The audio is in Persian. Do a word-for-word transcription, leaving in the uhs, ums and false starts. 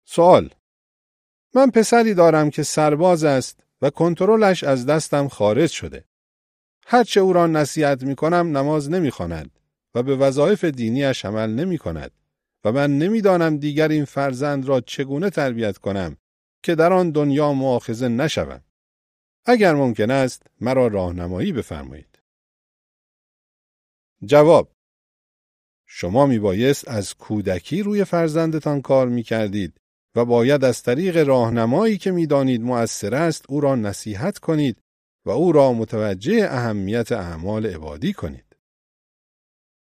سوال: من پسری دارم که سرباز است و کنترلش از دستم خارج شده. هرچه او را نصیحت می کنم نماز نمی خواند و به وظایف دینیش عمل نمی کند و من نمی دانم دیگر این فرزند را چگونه تربیت کنم که در آن دنیا مؤاخذه نشوم. اگر ممکن است مرا راهنمایی بفرمایید. جواب: شما می بایست از کودکی روی فرزندتان کار می کردید و باید از طریق راهنمایی که می دانید مؤثر است او را نصیحت کنید و او را متوجه اهمیت اعمال عبادی کنید.